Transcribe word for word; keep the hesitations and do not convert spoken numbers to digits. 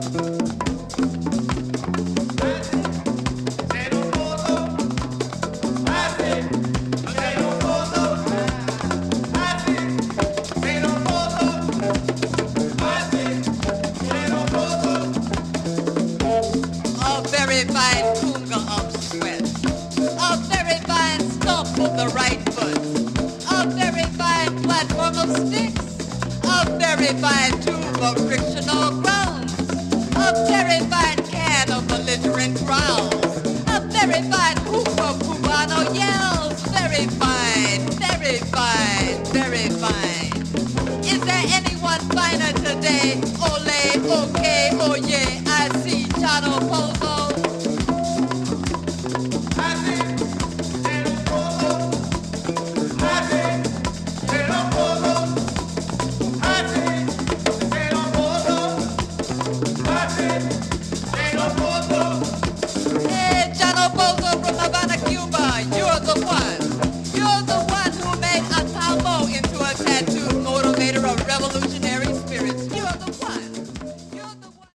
A very fine kunga of sweat, a very fine stump of the right foot, a very fine platform of sticks, a very fine tube of frictional grounds, a very fine can of belligerent growls, a very fine hoop of cubano yells, very fine, very fine, very fine. Is there anyone finer today? Ole, okay,